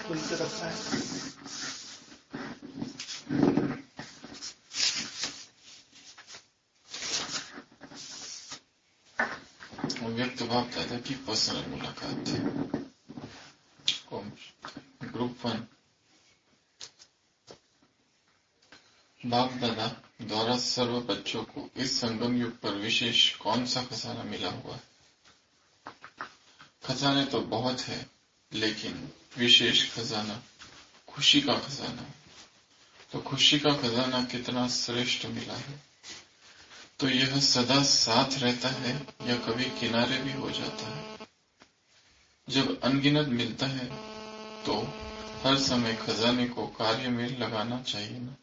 खुल के रखना है। व्यक्त बाप दादा की पर्सनल मुलाकात, ग्रुप 1। बाप दादा द्वारा सर्व बच्चों को इस संगम युग पर विशेष कौन सा खजाना मिला हुआ है? खजाने तो बहुत है, लेकिन विशेष खजाना खुशी का खजाना। तो खुशी का खजाना कितना श्रेष्ठ मिला है। तो यह सदा साथ रहता है या कभी किनारे भी हो जाता है? जब अनगिनत मिलता है तो हर समय खजाने को कार्य में लगाना चाहिए ना।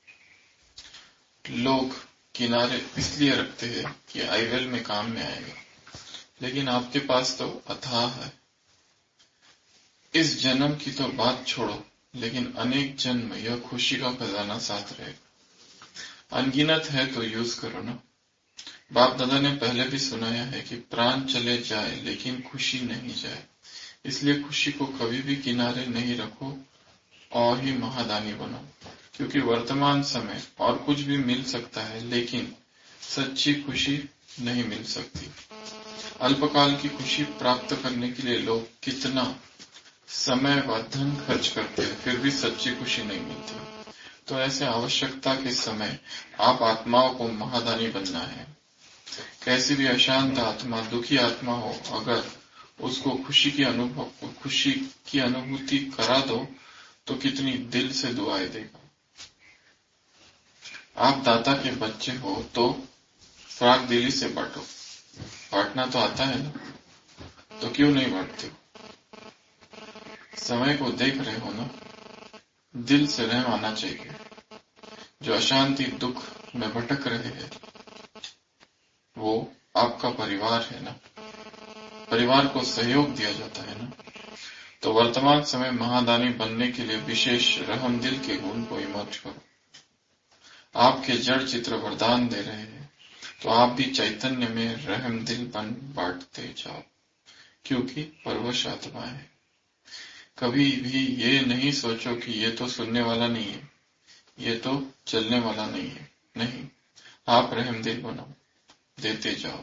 लोग किनारे इसलिए रखते हैं कि आईवेल में काम में आएगा, लेकिन आपके पास तो अथाह है। इस जन्म की तो बात छोड़ो, लेकिन अनेक जन्म यह खुशी का खजाना साथ रहेगा। अनगिनत है तो यूज करो ना। बाप दादा ने पहले भी सुनाया है कि प्राण चले जाए लेकिन खुशी नहीं जाए, इसलिए खुशी को कभी भी किनारे नहीं रखो और ही महादानी बनो। क्योंकि वर्तमान समय और कुछ भी मिल सकता है, लेकिन सच्ची खुशी नहीं मिल सकती। अल्पकाल की खुशी प्राप्त करने के लिए लोग कितना समय व धन खर्च करते हैं, फिर भी सच्ची खुशी नहीं मिलती। तो ऐसे आवश्यकता के समय आप आत्माओं को महादानी बनना है। कैसी भी अशांत आत्मा, दुखी आत्मा हो, अगर उसको खुशी की अनुभूति करा दो तो कितनी दिल से दुआएं देगा। आप दाता के बच्चे हो तो फ्राक दिली से बांटो। बांटना तो आता है ना, तो क्यों नहीं बांटते? समय को देख रहे हो ना, दिल से रहम आना चाहिए। जो अशांति दुख में भटक रहे हैं वो आपका परिवार है ना, परिवार को सहयोग दिया जाता है ना। तो वर्तमान समय महादानी बनने के लिए विशेष रहम दिल के गुण को इमर्ज करो। आपके जड़ चित्र वरदान दे रहे हैं, तो आप भी चैतन्य में रहम दिल बन बांटते जाओ, क्योंकि परवश आत्मा है। कभी भी ये नहीं सोचो कि ये तो सुनने वाला नहीं है, ये तो चलने वाला नहीं है। नहीं, आप रहम दिल बनो, देते जाओ।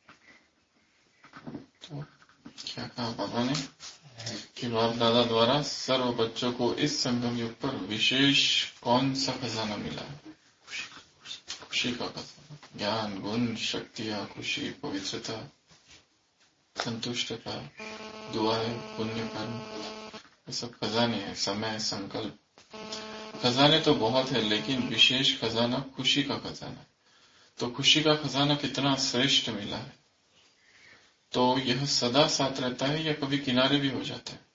तो क्या कहा बाबा ने कि बाप दादा द्वारा सर्व बच्चों को इस संगम युग पर विशेष कौन सा खजाना मिला है? खुशी का खजाना। ज्ञान, गुण, शक्तियां, खुशी, पवित्रता, संतुष्टता, दुआएं, पुण्य कर्म, ये सब खजाने हैं। समय, संकल्प, खजाने तो बहुत है, लेकिन विशेष खजाना खुशी का खजाना। तो खुशी का खजाना कितना श्रेष्ठ मिला है। तो यह सदा साथ रहता है या कभी किनारे भी हो जाता है?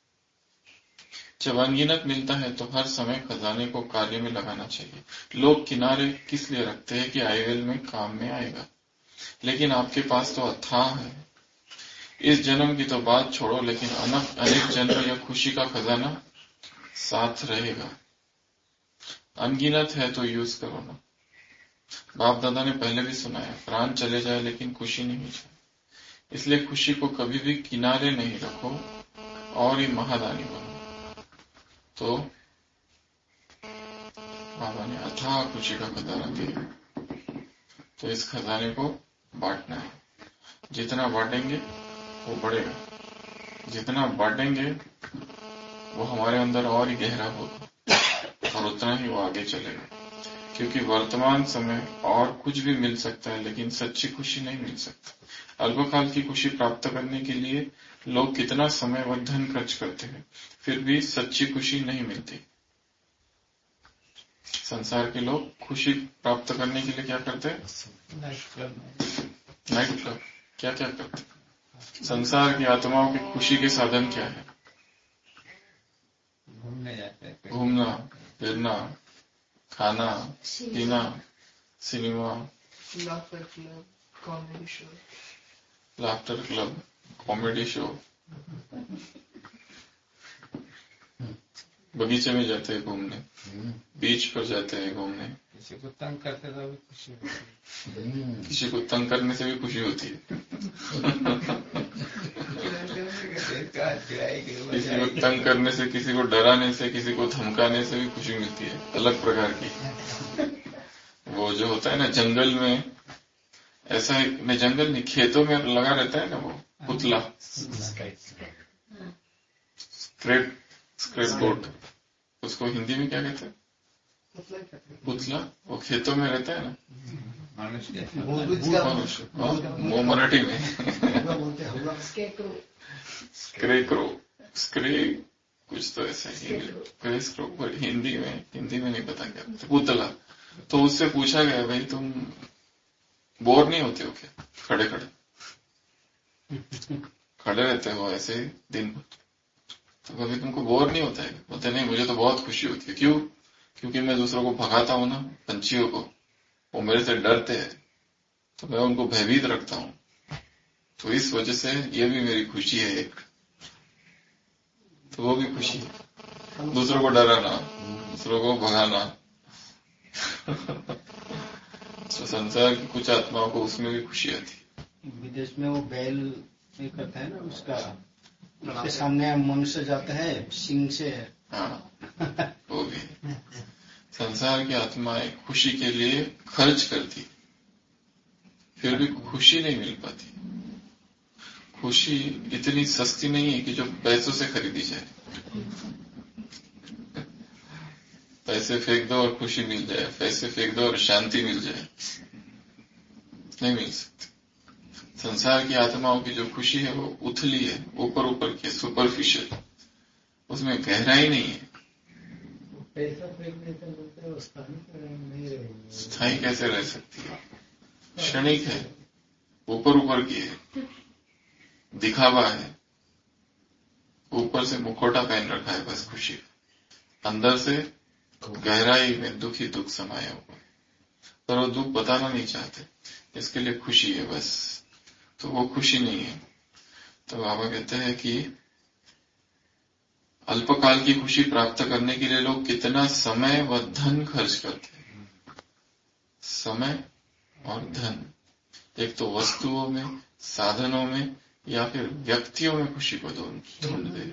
जब अनगिनत मिलता है तो हर समय खजाने को कार्य में लगाना चाहिए। लोग किनारे किस लिए रखते हैं कि आईवेल में काम में आएगा, लेकिन आपके पास तो अथाह है। इस जन्म की तो बात छोड़ो, लेकिन अनेक जन्म यह खुशी का खजाना साथ रहेगा। अनगिनत है तो यूज करो ना। बाप दादा ने पहले भी सुनाया, प्राण चले जाए लेकिन खुशी नहीं जाए, इसलिए खुशी को कभी भी किनारे नहीं रखो और ही महादानी बनो। तो बाबा ने अथाह खुशी का खजाना दिया, तो इस खजाने को बांटना है। जितना बांटेंगे वो बढ़ेगा, जितना बांटेंगे वो हमारे अंदर और ही गहरा होगा और उतना ही वो आगे चलेगा। क्योंकि वर्तमान समय और कुछ भी मिल सकता है, लेकिन सच्ची खुशी नहीं मिल सकती। अल्पकाल की खुशी प्राप्त करने के लिए लोग कितना समय व धन खर्च करते हैं, फिर भी सच्ची खुशी नहीं मिलती। संसार के लोग खुशी प्राप्त करने के लिए क्या करते हैं? Night club. क्या क्या करते हैं? संसार की आत्माओं की खुशी के साधन क्या है? घूमने जाते हैं, घूमना फिरना, खाना पीना, cinema, laughter club, comedy show, laughter club, comedy show, बगीचे में जाते हैं घूमने, बीच पर जाते हैं घूमने। किसी को तंग करते तो भी खुशी होती है। किसी को तंग करने से भी खुशी होती है। किसी को तंग करने से, किसी को डराने से, किसी को धमकाने से भी खुशी मिलती है, अलग प्रकार की। वो जो होता है ना जंगल में, ऐसा एक नहीं, जंगल नहीं, खेतों में लगा रहता है ना वो पुतला, स्क्रेप बोर्ड, उसको हिंदी में क्या कहते हैं? पुतला। वो खेतों में रहता है ना, वो मराठी में स्क्रे कुछ तो ऐसा ही, हिंदी में नहीं पता क्या, पुतला। तो उससे पूछा गया, भाई तुम बोर नहीं होते हो क्या खड़े रहते हो ऐसे दिन भर, तो कभी तुमको बोर नहीं होता है? बोलते नहीं, मुझे तो बहुत खुशी होती है। क्यों? क्योंकि मैं दूसरों को भगाता हूं ना, पंछियों को, वो मेरे से डरते हैं, तो मैं उनको भयभीत रखता हूं, तो इस वजह से ये भी मेरी खुशी है एक। तो वो भी खुशी है, दूसरों को डराना, दूसरों को भगाना। तो संसार की कुछ आत्माओं को उसमें भी खुशी आती है। विदेश में वो बैल ये करता है ना, उसका उसके सामने मनुष्य जाता है सिंह से। हाँ, वो भी संसार की आत्माएं खुशी के लिए खर्च करती, फिर भी खुशी नहीं मिल पाती। खुशी इतनी सस्ती नहीं है कि जो पैसों से खरीदी जाए। पैसे फेंक दो और खुशी मिल जाए, पैसे फेंक दो और शांति मिल जाए, नहीं मिल सकती। संसार की आत्माओं की जो खुशी है वो उथली है, ऊपर की, सुपरफिशियल, उसमें गहराई नहीं है। पैसा फेंकने से बोलते हैं नहीं रहेगी, स्थायी कैसे रह सकती है? क्षणिक है, ऊपर की है, दिखावा है, ऊपर से मुखौटा पहन रखा है बस खुशी, अंदर से गहराई में दुख ही दुख समाया हुआ है, पर वो दुख बताना नहीं चाहते, इसके लिए खुशी है बस, तो वो खुशी नहीं है। तो बाबा कहते हैं कि अल्पकाल की खुशी प्राप्त करने के लिए लोग कितना समय व धन खर्च करते हैं। समय और धन, एक तो वस्तुओं में, साधनों में, या फिर व्यक्तियों में खुशी को ढूंढ दे।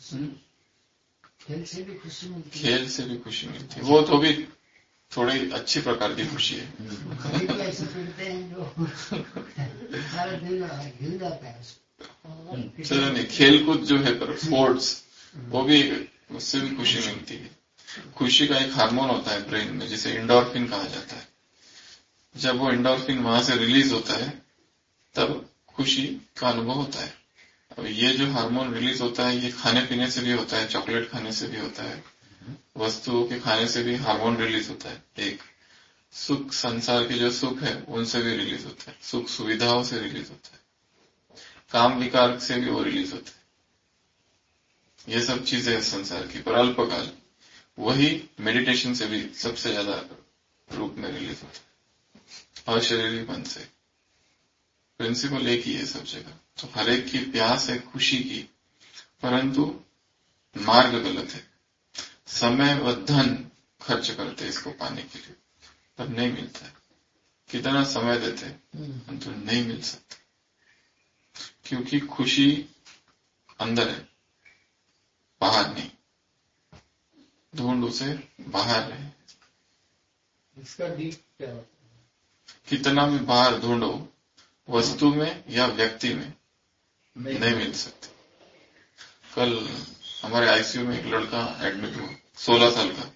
खेल से भी खुशी मिलती है, खेल से भी खुशी मिलती है, वो तो भी थोड़ी अच्छी प्रकार की खुशी है। ऐसे खेलते हैं जो सारा दिन हिल जाता है। चलो नहीं, खेलकूद जो है पर स्पोर्ट्स, वो भी, उससे भी खुशी मिलती है। खुशी का एक हार्मोन होता है ब्रेन में, जिसे एंडोर्फिन कहा जाता है। जब वो एंडोर्फिन वहां से रिलीज होता है तब खुशी का अनुभव होता है। अब ये जो हार्मोन रिलीज होता है, ये खाने पीने से भी होता है, चॉकलेट खाने से भी होता है, वस्तुओं के खाने से भी हार्मोन रिलीज होता है। एक सुख, संसार के जो सुख है उनसे भी रिलीज होता है, सुख सुविधाओं से रिलीज होता है, काम विकार से भी वो रिलीज होता है। ये सब चीजें हैं संसार की, पर अल्पकाल वही मेडिटेशन से भी सबसे ज्यादा रूप में रिलीज होता है, अशरीरी मन से। प्रिंसिपल एक ही है सब जगह। तो हर एक की प्यास है खुशी की, परंतु मार्ग गलत है। समय व धन खर्च करते इसको पाने के लिए, तब नहीं मिलता है। कितना समय देते परंतु नहीं मिल सकता, क्योंकि खुशी अंदर है, बाहर नहीं। ढूंढ उसे बाहर रहे। इसका डीप क्या होता है? कितना भी बाहर ढूंढो, वस्तु में या व्यक्ति में नहीं मिल सकती। कल हमारे आईसीयू में एक लड़का एडमिट हुआ, 16 साल का,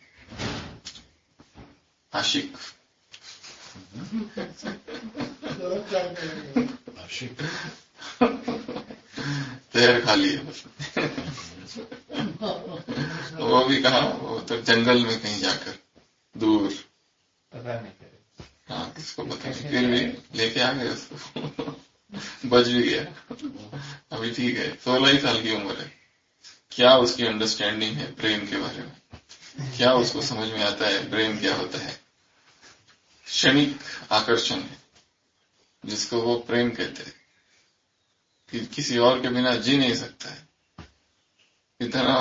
आशिक। जहर खा लिए बस। वो भी कहा, वो तो जंगल में कहीं जाकर, दूर, पता नहीं करे। हाँ किसको पता नहीं, फिर भी लेके आ गए उसको। बच भी गया, अभी ठीक है, 16 ही साल की उम्र है। क्या उसकी अंडरस्टैंडिंग है प्रेम के बारे में, क्या उसको समझ में आता है प्रेम क्या होता है। क्षणिक आकर्षण है जिसको वो प्रेम कहते हैं, कि किसी और के बिना जी नहीं सकता है। इतना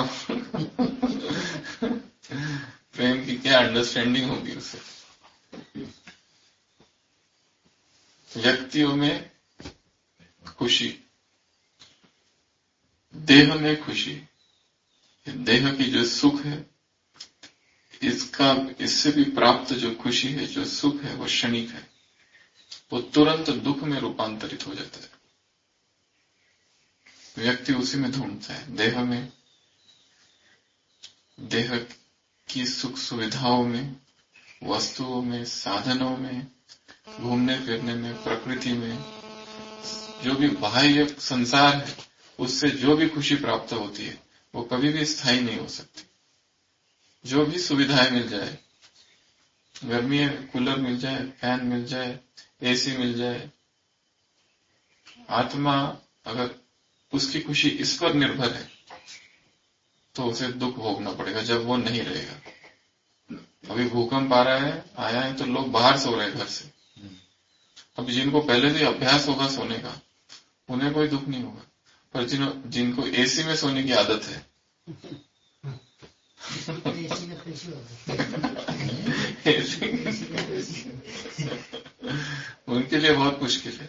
प्रेम की क्या अंडरस्टैंडिंग होगी उसे। व्यक्तियों में खुशी, देह में खुशी, देह की जो सुख है, इससे भी प्राप्त जो खुशी है, जो सुख है, वो क्षणिक है, वो तुरंत दुख में रूपांतरित हो जाता है। व्यक्ति उसी में ढूंढता है, देह की सुख सुविधाओं में, वस्तुओं में, साधनों में, घूमने फिरने में, प्रकृति में, जो भी बाह्य संसार है, उससे जो भी खुशी प्राप्त होती है वो कभी भी स्थायी नहीं हो सकती। जो भी सुविधाएं मिल जाए, गर्मी है कूलर मिल जाए, फैन मिल जाए, एसी मिल जाए, आत्मा अगर उसकी खुशी इस पर निर्भर है तो उसे दुख भोगना पड़ेगा जब वो नहीं रहेगा। अभी भूकंप आया है तो लोग बाहर सो रहे हैं घर से। अब जिनको पहले से अभ्यास होगा सोने का, उन्हें कोई दुख नहीं होगा, पर जिनको एसी में सोने की आदत है उनके लिए बहुत मुश्किल है।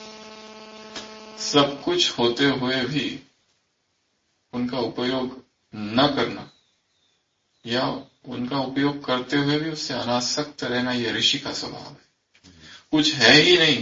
सब कुछ होते हुए भी उनका उपयोग न करना या उनका उपयोग करते हुए भी उससे अनासक्त रहना, यह ऋषि का स्वभाव है। कुछ है ही नहीं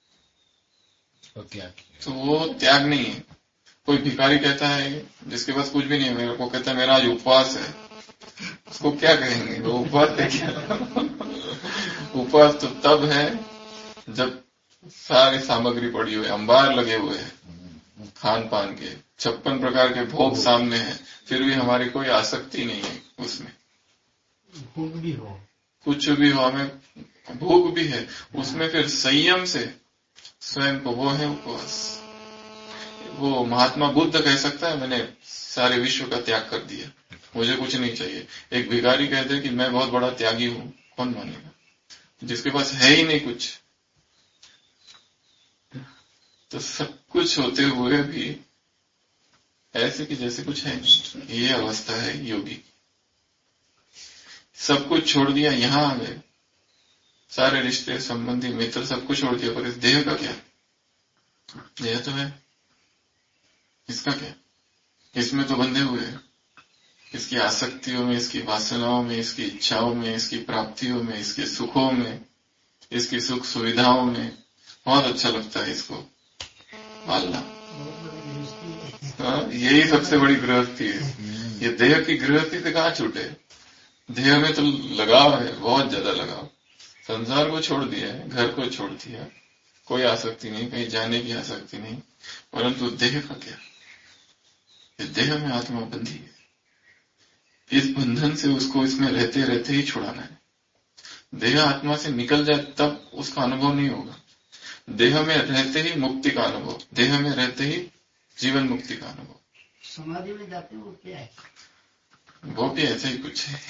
तो वो त्याग नहीं है। कोई भिखारी कहता है, जिसके पास कुछ भी नहीं है, मेरे को कहता है मेरा आज उपवास है, उसको क्या कहेंगे? वो उपवास है क्या? उपवास तो तब है जब सारी सामग्री पड़ी हुई, अंबार लगे हुए हैं खान पान के, 56 प्रकार के भोग सामने हैं, फिर भी हमारी कोई आसक्ति नहीं है उसमें। भूख भी हो, कुछ भी हो, हमें भूख भी है, उसमें फिर संयम से स्वयं को, वो है उपवास। वो महात्मा बुद्ध कह सकता है मैंने सारे विश्व का त्याग कर दिया, मुझे कुछ नहीं चाहिए। एक भिखारी कहते कि मैं बहुत बड़ा त्यागी हूं, कौन मानेगा? जिसके पास है ही नहीं कुछ। तो सब कुछ होते हुए भी ऐसे कि जैसे कुछ है नहीं, ये अवस्था है योगी। सब कुछ छोड़ दिया, यहां आ गए, सारे रिश्ते संबंधी मित्र सब कुछ छोड़ दिया, पर इस देह का क्या? देह तो है, इसका क्या? इसमें तो बंधे हुए हैं, इसकी आसक्तियों में, इसकी वासनाओं में, इसकी इच्छाओं में, इसकी प्राप्तियों में, इसके सुखों में, इसकी सुख सुविधाओं में। बहुत अच्छा लगता है इसको पालना, यही सबसे बड़ी गृहस्थी है। ये देह की गृहस्थी से कहाँ छूटे? देह में तो लगाव है, बहुत ज्यादा लगाव। संसार को छोड़ दिया है, घर को छोड़ दिया, कोई आसक्ति नहीं, कहीं जाने की आसक्ति नहीं, परंतु देह का क्या? इस देह में आत्मा बंधी है, इस बंधन से उसको इसमें रहते रहते ही छुड़ाना है। देह आत्मा से निकल जाए तब उसका अनुभव नहीं होगा। देह में रहते ही मुक्ति का अनुभव, देह में रहते ही जीवन मुक्ति का अनुभव। समाधि में जाते वो क्या है? वो भी ऐसा ही कुछ है।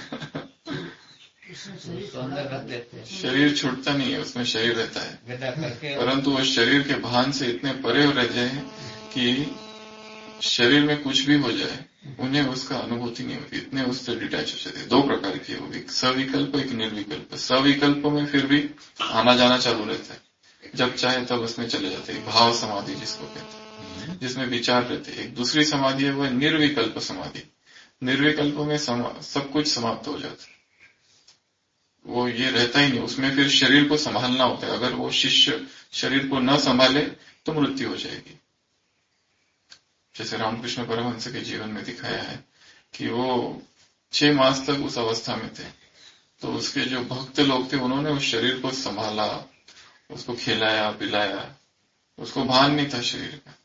शरीर छूटता नहीं है, उसमें शरीर रहता है, परंतु वो शरीर के भान से इतने परे रह जाए कि शरीर में कुछ भी हो जाए उन्हें उसका अनुभूति नहीं होती, इतने उससे डिटैच हो जाते। दो प्रकार की होगी, एक सविकल्प, एक निर्विकल्प। सविकल्प में फिर भी आना जाना चालू रहता है, जब चाहे तब उसमें चले जाते हैं, भाव समाधि जिसको कहते हैं, जिसमें विचार रहते हैं। एक दूसरी समाधि है, वो है निर्विकल्प समाधि। निर्विकल्प में सब कुछ समाप्त हो जाता है, वो ये रहता ही नहीं, उसमें फिर शरीर को संभालना होता है। अगर वो शिष्य शरीर को न संभाले तो मृत्यु हो जाएगी। जैसे रामकृष्ण परमहंस के जीवन में दिखाया है कि वो 6 मास तक उस अवस्था में थे, तो उसके जो भक्त लोग थे उन्होंने उस शरीर को संभाला, उसको खिलाया पिलाया, उसको भान नहीं था शरीर का।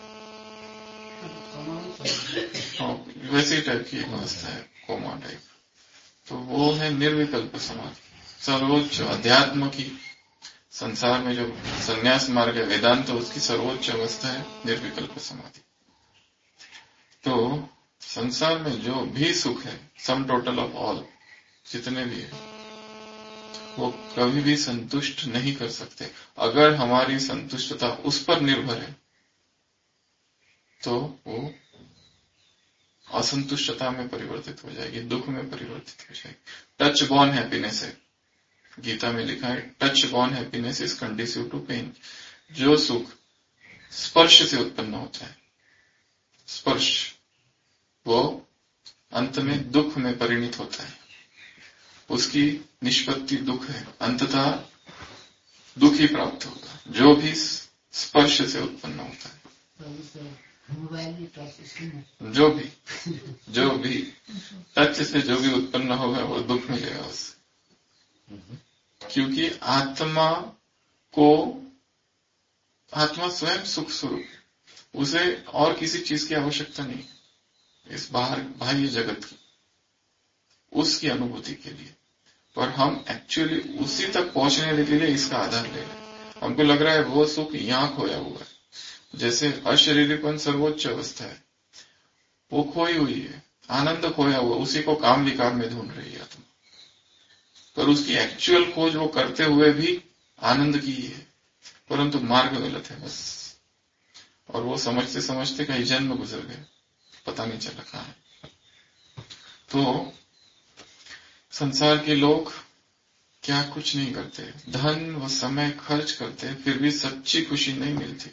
वैसी टाइप की एक अवस्था है, कोमा टाइप। तो वो है निर्विकल्प समाधि। सर्वोच्च अध्यात्म की, संसार में जो संन्यास मार्ग है वेदांत, तो उसकी सर्वोच्च अवस्था है निर्विकल्प समाधि। तो संसार में जो भी सुख है, सम टोटल ऑफ ऑल, जितने भी है, वो कभी भी संतुष्ट नहीं कर सकते। अगर हमारी संतुष्टता उस पर निर्भर है तो वो असंतुष्टता में परिवर्तित हो जाएगी, दुख में परिवर्तित हो जाएगी। टच बॉर्न हैप्पीनेस है, गीता में लिखा है, touch born happiness is conducive to pain. जो सुख स्पर्श से उत्पन्न होता है स्पर्श वो अंत में दुख में परिणत होता है। उसकी निष्पत्ति दुख है, अंततः दुख ही प्राप्त होगा जो भी स्पर्श से उत्पन्न होता है। जो भी टच से जो भी उत्पन्न होगा वो दुख मिलेगा उससे, क्योंकि आत्मा स्वयं सुख स्वरूप, उसे और किसी चीज की आवश्यकता नहीं इस बाह्य जगत की, उसकी अनुभूति के लिए। पर हम एक्चुअली उसी तक पहुंचने के लिए इसका आधार ले रहे हैं। हमको लग रहा है वो सुख यहां खोया हुआ है, जैसे अशरीरीपन सर्वोच्च अवस्था है, वो खोई हुई है, आनंद खोया हुआ, उसी को काम विकार में ढूंढ रही है आत्मा। पर उसकी एक्चुअल खोज वो करते हुए भी आनंद की है, परंतु मार्ग गलत है बस। और वो समझते समझते कई जन्म गुजर गए, पता नहीं चला कहां है। तो संसार के लोग क्या कुछ नहीं करते, धन व समय खर्च करते, फिर भी सच्ची खुशी नहीं मिलती।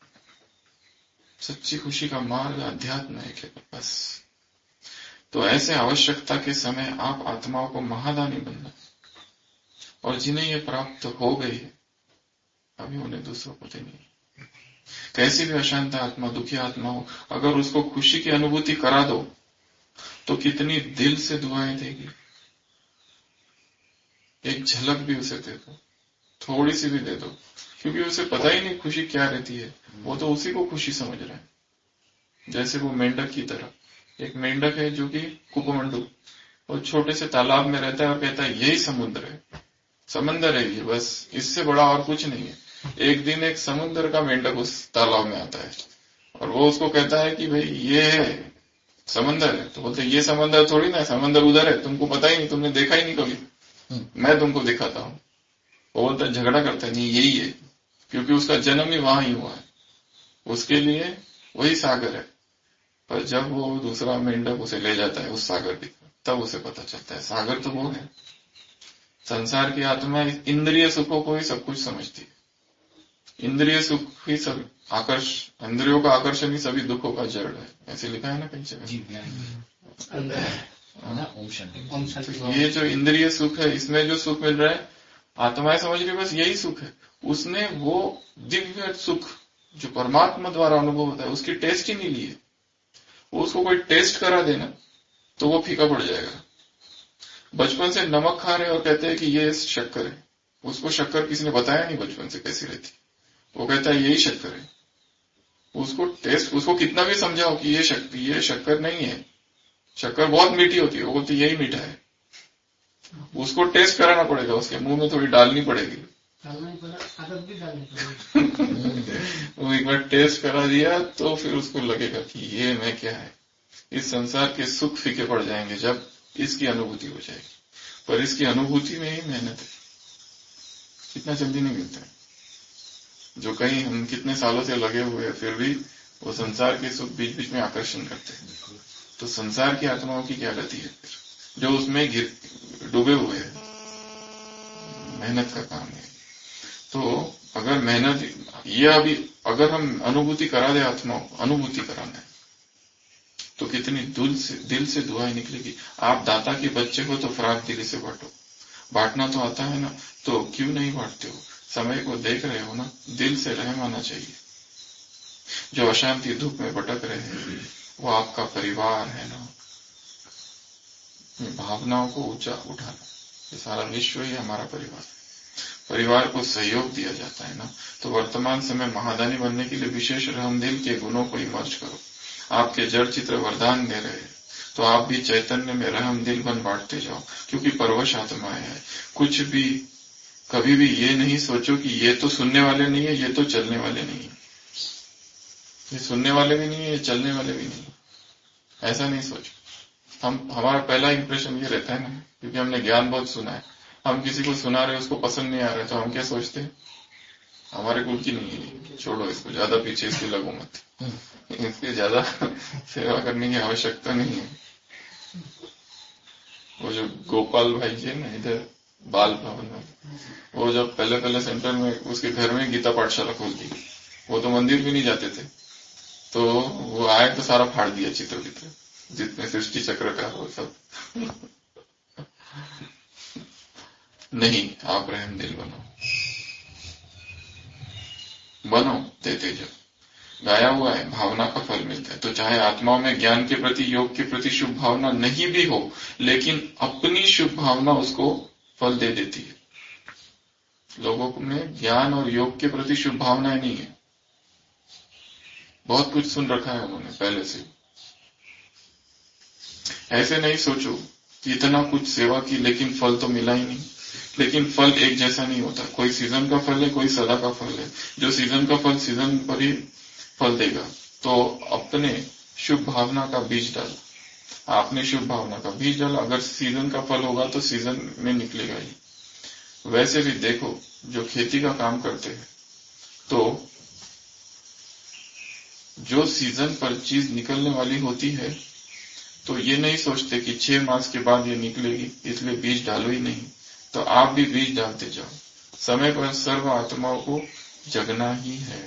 सच्ची खुशी का मार्ग अध्यात्म है केवल बस। तो ऐसे आवश्यकता के समय आप आत्माओं को महादानी बनना, और जिन्हें ये प्राप्त हो गई है अभी उन्हें दूसरों को देनी है। कैसी भी अशांत आत्मा, दुखी आत्मा हो, अगर उसको खुशी की अनुभूति करा दो तो कितनी दिल से दुआएं देगी। एक झलक भी उसे दे दो, थोड़ी सी भी दे दो, क्योंकि उसे पता ही नहीं खुशी क्या रहती है, वो तो उसी को खुशी समझ रहा है। जैसे वो मेंढक की तरह, एक मेंढक है जो कि कुपमंडू, वो छोटे से तालाब में रहता है और कहता है यही समुद्र है, समंदर है ये, बस इससे बड़ा और कुछ नहीं है। एक दिन एक समुद्र का मेंढक उस तालाब में आता है और वो उसको कहता है कि भाई ये है समंदर है। तो बोलते ये समंदर थोड़ी ना है, समंदर उधर है, तुमको पता ही नहीं, तुमने देखा ही नहीं कभी, मैं तुमको दिखाता हूं। वो बोलता है, झगड़ा करता है, नहीं यही है, क्योंकि उसका जन्म ही वहां ही हुआ है, उसके लिए वही सागर है। पर जब वो दूसरा मेंढक उसे ले जाता है उस सागर की, तब उसे पता चलता है सागर तो वो है। संसार की आत्मा इंद्रिय सुखों को ही सब कुछ समझती है, इंद्रिय सुख ही सब इंद्रियों का आकर्षण ही सभी दुखों का जड़ है, ऐसे लिखा है ना कहीं जगह। ये जो इंद्रिय सुख है, इसमें जो सुख मिल रहा है, आत्माएं समझ रही बस यही सुख है। उसने वो दिव्य सुख जो परमात्मा द्वारा अनुभव होता है उसकी टेस्ट ही नहीं ली है। वो उसको कोई टेस्ट करा देना तो वो फीका पड़ जाएगा। बचपन से नमक खा रहे और कहते हैं कि ये शक्कर है, उसको शक्कर किसी ने बताया नहीं बचपन से कैसी रहती, वो कहता है यही शक्कर है। उसको टेस्ट, उसको कितना भी समझाओ कि ये शक्कर नहीं है, शक्कर बहुत मीठी होती है, वो बोलती यही मीठा है। उसको टेस्ट कराना पड़ेगा, उसके मुंह में थोड़ी डालनी पड़ेगी, वो एक बार टेस्ट करा दिया तो फिर उसको लगेगा कि ये मैं क्या है। इस संसार के सुख फीके पड़ जाएंगे जब इसकी अनुभूति हो जाएगी, पर इसकी अनुभूति में ही मेहनत है, इतना जल्दी नहीं मिलता है। जो कहीं हम कितने सालों से लगे हुए हैं फिर भी वो संसार के सुख बीच बीच में आकर्षण करते हैं। तो संसार की आत्माओं की क्या गति है फिर, जो उसमें डूबे हुए हैं। मेहनत का काम है। तो अगर मेहनत ये अभी अगर हम अनुभूति करा दे आत्माओं को, अनुभूति कराना है तो कितनी दिल से दुआएं निकलेगी। आप दाता के बच्चे हो तो फराग दिली से बांटो, बांटना तो आता है ना, तो क्यों नहीं बांटते हो। समय को देख रहे हो ना, दिल से रहम आना चाहिए। जो अशांति दुख में भटक रहे हैं वो आपका परिवार है ना, भावनाओं को ऊंचा उठाना, ये सारा विश्व ही हमारा परिवार, परिवार को सहयोग दिया जाता है ना। तो वर्तमान समय महादानी बनने के लिए विशेष रहम दिल के गुणों को इमर्ज करो। आपके जड़ चित्र वरदान दे रहे हैं तो आप भी चैतन्य में रहम दिल बन बांटते जाओ, क्योंकि परवश आत्माएं है। कुछ भी कभी भी ये नहीं सोचो कि ये तो सुनने वाले नहीं है, ये तो चलने वाले नहीं है, ये सुनने वाले भी नहीं है, ये चलने वाले भी नहीं है, ऐसा नहीं सोचो। हमारा पहला इंप्रेशन ये रहता है ना, क्योंकि हमने ज्ञान बहुत सुना है, हम किसी को सुना रहे उसको पसंद नहीं आ रहा है तो हम क्या सोचते हैं, हमारे कुल की नहीं है, छोड़ो इसको, ज्यादा पीछे इसके लगो मत, इसकी ज्यादा सेवा करने की आवश्यकता नहीं है। वो जो गोपाल भाई जी है ना इधर बाल भवन में, वो जब पहले सेंटर में उसके घर में गीता पाठशाला खोल दी, वो तो मंदिर भी नहीं जाते थे, तो वो आए तो सारा फाड़ दिया चित्र वित्र, जितने सृष्टि चक्र का वो सब। नहीं, आप रहमदिल बनो, देते जाओ। गाया हुआ है, भावना का फल मिलता है। तो चाहे आत्माओं में ज्ञान के प्रति, योग के प्रति शुभ भावना नहीं भी हो, लेकिन अपनी शुभ भावना उसको फल दे देती है। लोगों में ज्ञान और योग के प्रति शुभ भावनाएं नहीं है। बहुत कुछ सुन रखा है उन्होंने पहले से। ऐसे नहीं सोचो कि इतना कुछ सेवा की लेकिन फल तो मिला ही नहीं। लेकिन फल एक जैसा नहीं होता, कोई सीजन का फल है, कोई सदा का फल है। जो सीजन का फल सीजन पर ही फल देगा। तो अपने शुभ भावना का बीज डाला, आपने शुभ भावना का बीज डाला, अगर सीजन का फल होगा तो सीजन में निकलेगा ही। वैसे भी देखो, जो खेती का काम करते हैं तो जो सीजन पर चीज निकलने वाली होती है तो ये नहीं सोचते कि 6 मास के बाद ये निकलेगी, इसलिए बीज डालो ही नहीं। तो आप भी बीज डालते जाओ। समय पर सर्व आत्माओं को जगना ही है।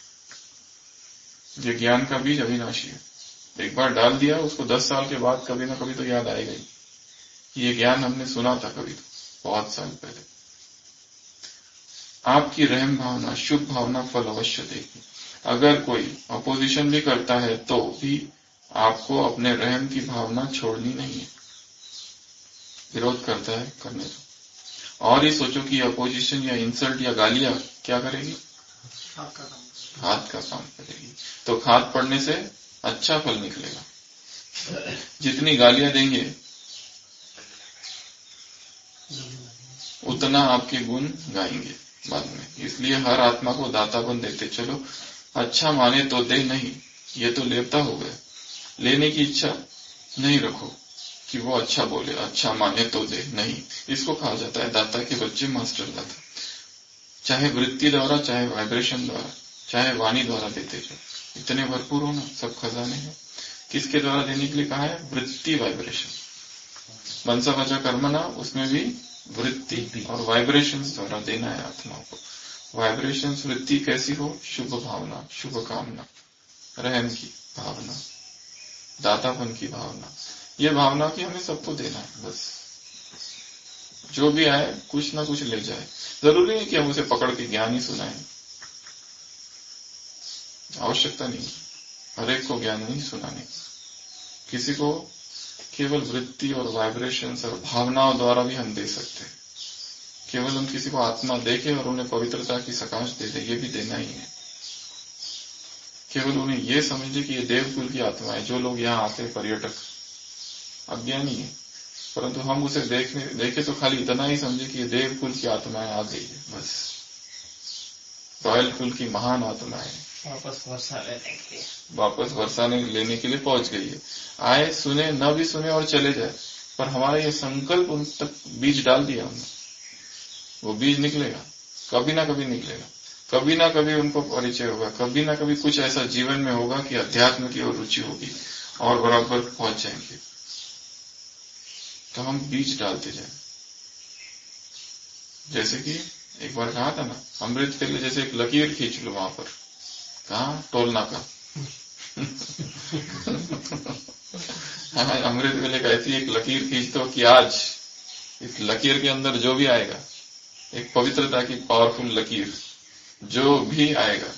ये ज्ञान का बीज अविनाशी है। एक बार डाल दिया, उसको 10 साल के बाद कभी ना कभी तो याद आएगा ही। ये ज्ञान हमने सुना था कभी तो, बहुत साल पहले। आपकी रहम भावना, शुभ भावना फल अवश्य देगी। अगर कोई अपोजिशन भी करता है तो भी आपको अपने रहम की भावना छोड़नी नहीं है। विरोध करता है, करने दो। और ये सोचो कि अपोजिशन या इंसल्ट या गालियां क्या करेगी? खाद का काम करेगी। तो खाद पड़ने से अच्छा फल निकलेगा। जितनी गालियां देंगे उतना आपके गुण गाएंगे बाद में। इसलिए हर आत्मा को दातापन देते चलो। अच्छा माने तो दे, नहीं ये तो लेता हो गया। लेने की इच्छा नहीं रखो कि वो अच्छा बोले, अच्छा माने तो दे, नहीं। इसको कहा जाता है दाता के बच्चे मास्टर दाता। चाहे वृत्ति द्वारा, चाहे वाइब्रेशन द्वारा, चाहे वाणी द्वारा देते जाओ। इतने भरपूर हो ना, सब खजाने हैं। किसके द्वारा देने के लिए कहा है? वृत्ति, वाइब्रेशन। मनसा वाचा कर्मणा, उसमें भी वृत्ति और वाइब्रेशन द्वारा देना है आत्मा को। वाइब्रेशन वृत्ति कैसी हो? शुभ भावना, शुभ कामना, रहम की भावना, दातापन की भावना। ये भावना की हमें सबको देना है। बस जो भी आए कुछ ना कुछ ले जाए। जरूरी नहीं कि हम उसे पकड़ के ज्ञान ही सुनाएं, आवश्यकता नहीं। हर एक को ज्ञान नहीं सुनाने, किसी को केवल वृत्ति और वाइब्रेशंस और भावनाओं द्वारा भी हम दे सकते हैं। केवल हम किसी को आत्मा देखे और उन्हें पवित्रता की सकाश दे दे, ये भी देना ही है। केवल उन्हें ये समझे कि ये देवकुल की आत्मा है। जो लोग यहाँ आते हैं पर्यटक अज्ञानी है, परंतु हम उसे देखे तो खाली इतना ही समझे कि ये देवकुल की आत्माएं आ गई है, बस रॉयल कुल की महान आत्माएं वापस वर्षा लेने के लिए पहुंच गई है। आए, सुने, न भी सुने और चले जाए, पर हमारा ये संकल्प उन तक बीज डाल दिया हमने। वो बीज निकलेगा, कभी ना कभी निकलेगा। कभी ना कभी उनको परिचय होगा, कभी ना कभी कुछ ऐसा जीवन में होगा कि अध्यात्म की ओर रुचि होगी और बराबर पहुंच जाएंगे। तो हम बीज डालते जाए। जैसे कि एक बार कहा था ना, अमृत के लिए जैसे एक लकीर खींच लो वहां पर, कहा? टोलना का। अमृत वेले का ऐसी एक लकीर खींच दो कि आज इस लकीर के अंदर जो भी आएगा, एक पवित्रता की पावरफुल लकीर, जो भी आएगा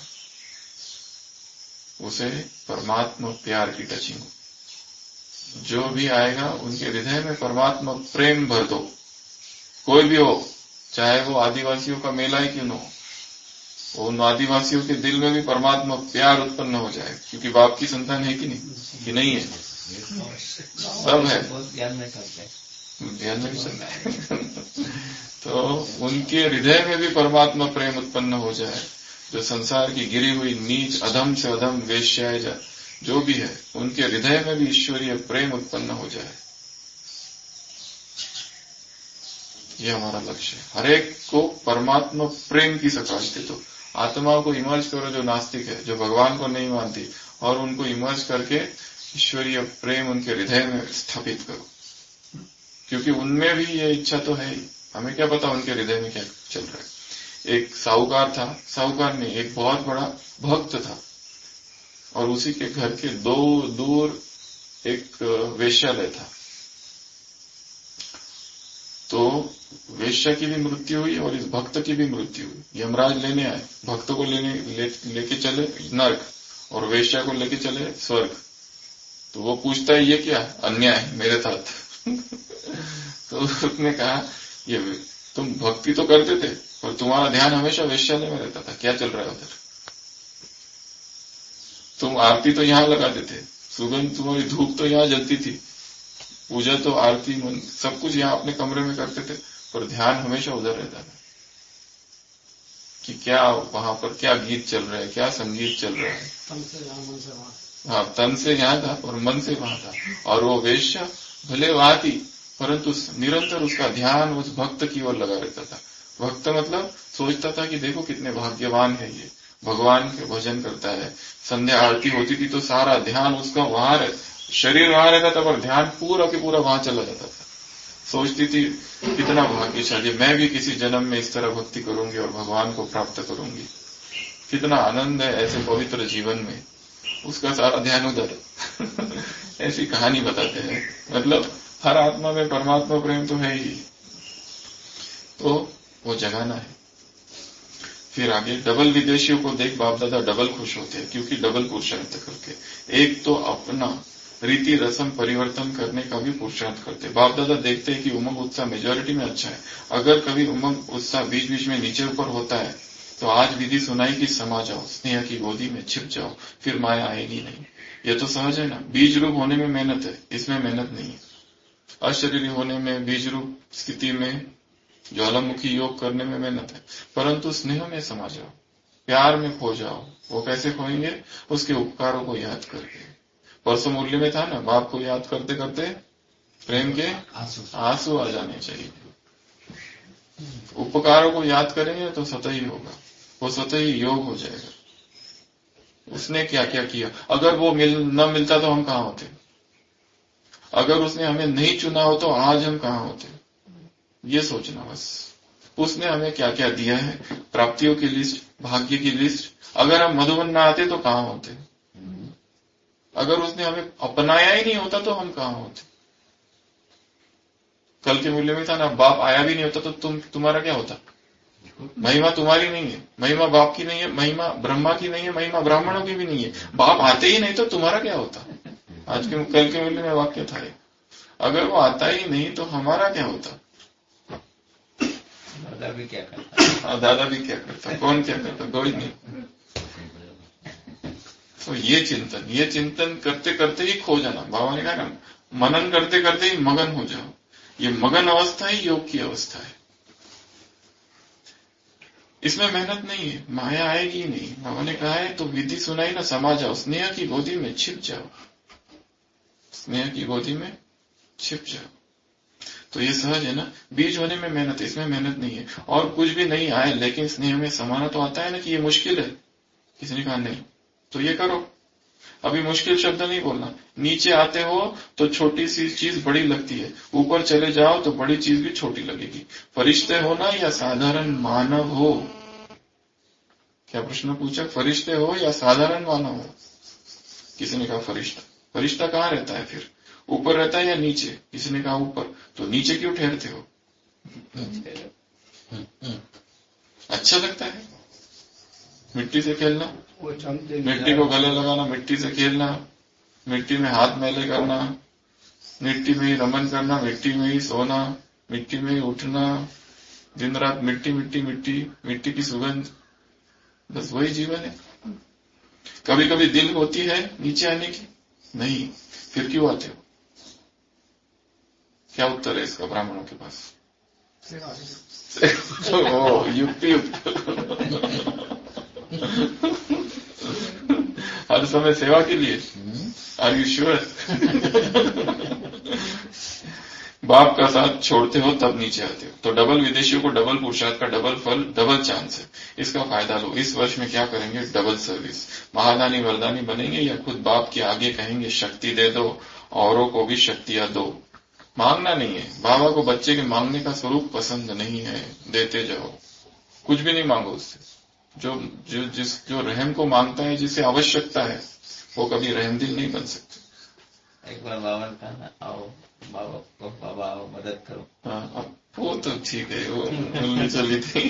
उसे परमात्मा प्यार की टचिंग हो। जो भी आएगा उनके हृदय में परमात्मा प्रेम भर दो। कोई भी हो, चाहे वो आदिवासियों का मेला ही क्यों न हो, उन आदिवासियों के दिल में भी परमात्मा प्यार उत्पन्न हो जाए। क्योंकि बाप की संतान है कि नहीं? कि नहीं है? सब है, ध्यान में चलता है। तो उनके हृदय में भी परमात्मा प्रेम उत्पन्न हो जाए। जो संसार की गिरी हुई नीच अधम से अधम वेश्याएं जो भी है, उनके हृदय में भी ईश्वरीय प्रेम उत्पन्न हो जाए। ये हमारा लक्ष्य है। हर एक को परमात्मा प्रेम की सकाश दे दो। आत्माओं को इमर्ज करो जो नास्तिक है, जो भगवान को नहीं मानती, और उनको इमर्ज करके ईश्वरीय प्रेम उनके हृदय में स्थापित करो। क्योंकि उनमें भी ये इच्छा तो है ही। हमें क्या पता उनके हृदय में क्या चल रहा है। एक साहूकार था, साहूकार नहीं, एक बहुत बड़ा भक्त था। और उसी के घर के दूर एक वेश्यालय था। तो वेश्या की भी मृत्यु हुई और इस भक्त की भी मृत्यु हुई। यमराज लेने आए, भक्त को लेके चले नर्क और वेश्या को लेके चले स्वर्ग। तो वो पूछता है ये क्या अन्याय मेरे साथ तो उसने कहा ये तुम भक्ति तो करते थे पर तुम्हारा ध्यान हमेशा वेश्यालय में रहता था, क्या चल रहा है उधर? तुम आरती तो यहां लगाते थे, सुगंध तुम्हारी धूप तो यहां जलती थी, पूजा तो आरती मन सब कुछ यहां अपने कमरे में करते थे, पर ध्यान हमेशा उधर रहता था कि क्या वहां पर क्या गीत चल रहा है, क्या संगीत चल रहा है। तन से यहाँ, मन से वहां। हाँ, तन से यहाँ था और मन से वहां था। और वो वेश्या भले वहां थी परंतु निरंतर उसका ध्यान उस भक्त की ओर लगा रहता था। भक्त मतलब सोचता था कि देखो कितने भाग्यवान है ये, भगवान के भजन करता है। संध्या आरती होती थी तो सारा ध्यान उसका वहां शरीर वहां रहता था पर ध्यान पूरा के पूरा वहां चला जाता था। सोचती थी कितना भाग्यशाली, मैं भी किसी जन्म में इस तरह भक्ति करूंगी और भगवान को प्राप्त करूंगी। कितना आनंद है ऐसे पवित्र जीवन में, उसका सारा ध्यान उधर ऐसी कहानी बताते हैं। मतलब हर आत्मा में परमात्मा प्रेम तो है ही, तो वो जगाना है। फिर आगे डबल विदेशियों को देख बाप दादा डबल खुश होते हैं, क्योंकि डबल पुरुषार्थ करके एक तो अपना रीति रस्म परिवर्तन करने का भी पुरुषार्थ करते। बाप दादा देखते हैं कि उमंग उत्साह मेजोरिटी में अच्छा है, अगर कभी उमंग उत्साह बीच बीच में नीचे ऊपर होता है तो आज विधि सुनाई कि समा जाओ, स्नेह की गोदी में छिप जाओ, फिर माया आएगी नहीं। ये तो सहज है ना। बीज रूप होने में मेहनत है, इसमें मेहनत नहीं है। अशरीरी होने में, बीज रूप स्थिति में, ज्वालामुखी योग करने में मेहनत है, परंतु स्नेह में समा जाओ, प्यार में खो जाओ। वो कैसे खोएंगे? उसके उपकारों को याद करके। परसों मूल्य में था ना, बाप को याद करते करते प्रेम के आंसू आ जाने चाहिए। उपकारों को याद करेंगे तो स्वतः ही होगा, वो स्वतः ही योग हो जाएगा। उसने क्या क्या किया, अगर वो न मिलता तो हम कहां होते? अगर उसने हमें नहीं चुना हो तो आज हम कहां होते? ये सोचना बस। उसने हमें क्या क्या दिया है, प्राप्तियों की लिस्ट, भाग्य की लिस्ट। अगर हम मधुबन ना आते तो कहां होते? अगर उसने हमें अपनाया ही नहीं होता तो हम कहां होते? कल के मूल्य में था ना, बाप आया भी नहीं होता तो तुम्हारा क्या होता? महिमा तुम्हारी नहीं है, महिमा बाप की नहीं है, महिमा ब्रह्मा की नहीं है, महिमा ब्राह्मणों की भी नहीं है। बाप आते ही नहीं तो तुम्हारा क्या होता? आज के कल के मूल्य में वाक्य था। अगर वो आता ही नहीं तो हमारा क्या होता? दादा भी क्या करता? दादा भी क्या करता? कौन क्या करता? कोई नहीं। तो ये चिंतन करते करते ही खो जाना। बाबा ने कहा ना, मनन करते करते ही मगन हो जाओ। ये मगन अवस्था ही योग की अवस्था है। इसमें मेहनत नहीं है, माया आएगी नहीं। बाबा ने कहा है तो विधि सुनाई ना, समा जाओ, स्नेह की गोदी में छिप जाओ, स्नेह की गोदी में छिप जाओ। तो ये सहज है ना। बीज होने में मेहनत है, इसमें मेहनत नहीं है। और कुछ भी नहीं आए लेकिन स्नेह में समाना तो आता है ना कि ये मुश्किल है। किसी ने कहा नहीं तो ये करो। अभी मुश्किल शब्द नहीं बोलना। नीचे आते हो तो छोटी सी चीज बड़ी लगती है, ऊपर चले जाओ तो बड़ी चीज भी छोटी लगेगी। फरिश्ते हो ना या साधारण मानव हो? क्या प्रश्न पूछा? फरिश्ते हो या साधारण मानव हो? किसी ने कहा फरिश्ता। फरिश्ता कहाँ रहता है फिर? ऊपर रहता है या नीचे? किसी ने कहा ऊपर। तो नीचे क्यों ठहरते हो? अच्छा लगता है मिट्टी से खेलना, मिट्टी को गले लगाना, मिट्टी से खेलना, मिट्टी में हाथ मैले करना, मिट्टी में ही रमन करना, मिट्टी में ही सोना, मिट्टी में ही उठना, दिन रात मिट्टी मिट्टी मिट्टी, मिट्टी की सुगंध, बस वही जीवन है। कभी कभी दिल होती है नीचे आने की, नहीं, फिर क्यों आते हो? क्या उत्तर है इसका ब्राह्मणों के पास? युक्ति हर समय सेवा के लिए। Are you sure? बाप का साथ छोड़ते हो तब नीचे आते हो। तो डबल विदेशियों को डबल पुरुषार्थ का डबल फल, डबल चांस है। इसका फायदा लो। इस वर्ष में क्या करेंगे? Double service. महादानी वरदानी बनेंगे या खुद बाप के आगे कहेंगे शक्ति दे दो, औरों को भी शक्तियां दो। मांगना नहीं है। बाबा को बच्चे के मांगने का स्वरूप पसंद नहीं है, देते जाओ, कुछ भी नहीं मांगो उससे। जो रहम को मांगता है, जिसे आवश्यकता है, वो कभी रहमदिल नहीं बन सकते। एक बार बाबा ने कहा ना, आओ बाबा को, बाबा आओ मदद करो। हाँ, अब वो तो ठीक है, वो मिलनी चली थी।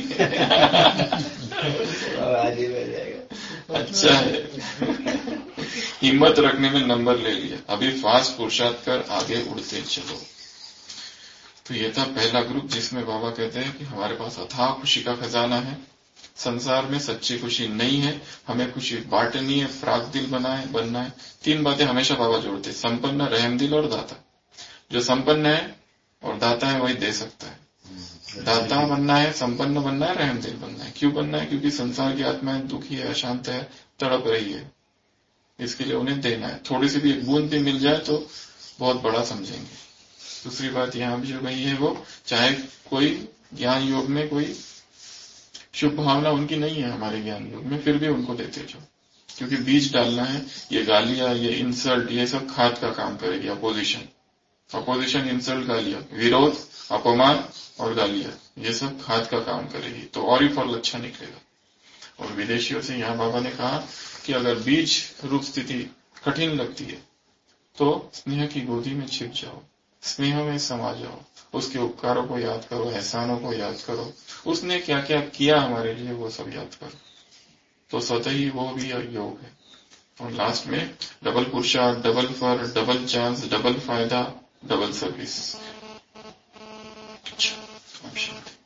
बाबा आज ही मिल जाएगा। अच्छा है, हिम्मत रखने में नंबर ले लिया। अभी फास्ट पुरुषार्थ कर आगे उड़ते चलो। तो ये था पहला ग्रुप जिसमें बाबा कहते हैं कि हमारे पास अथाह खुशी का खजाना है, संसार में सच्ची खुशी नहीं है, हमें खुशी बांटनी है, प्रागदिल बनना है। 3 बातें हमेशा बाबा जोड़ते, संपन्न, रहमदिल और दाता। जो संपन्न है और दाता है वही दे सकता है। दाता बनना है, संपन्न बनना है, रहमदिल बनना है। क्यों बनना है? क्योंकि संसार की आत्माएं दुखी है, अशांत है, तड़प रही है, इसके लिए उन्हें देना है। थोड़ी सी भी एक बूंद भी मिल जाए तो बहुत बड़ा समझेंगे। दूसरी बात यहां भी जो कही है, वो चाहे कोई ज्ञान योग में कोई शुभ भावना उनकी नहीं है हमारे ज्ञान योग में, फिर भी उनको देते जाओ, क्योंकि बीज डालना है। ये गालियां, ये इंसल्ट, ये सब खाद का काम करेगी। अपोजिशन, इंसल्ट, गालियां, विरोध, अपमान और गालियां, ये सब खाद का काम करेगी, तो और ही फल अच्छा निकलेगा। और विदेशियों से यहां बाबा ने कहा कि अगर बीज रूप स्थिति कठिन लगती है तो स्नेह की गोदी में छिप जाओ, स्नेह में समा जाओ, उसके उपकारों को याद करो, एहसानों को याद करो, उसने क्या क्या किया हमारे लिए वो सब याद करो, तो स्वतः ही वो भी योग है। और लास्ट में डबल पुरुषार्थ, डबल फर, डबल चांस, डबल फायदा, डबल सर्विस। अच्छा,